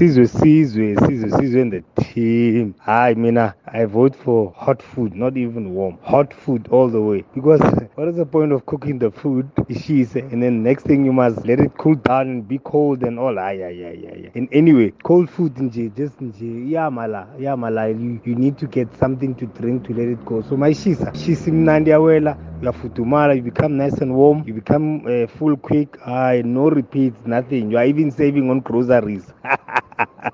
Sizwe in the team. I vote for hot food, not even warm. Hot food all the way. Because what is the point of cooking the food, and then next thing you must let it cool down and be cold and all. Yeah. And anyway, cold food, you need to get something to drink to let it go. So my shisi mnandi awela, you become nice and warm, you become full quick. No repeats, nothing. You are even saving on groceries.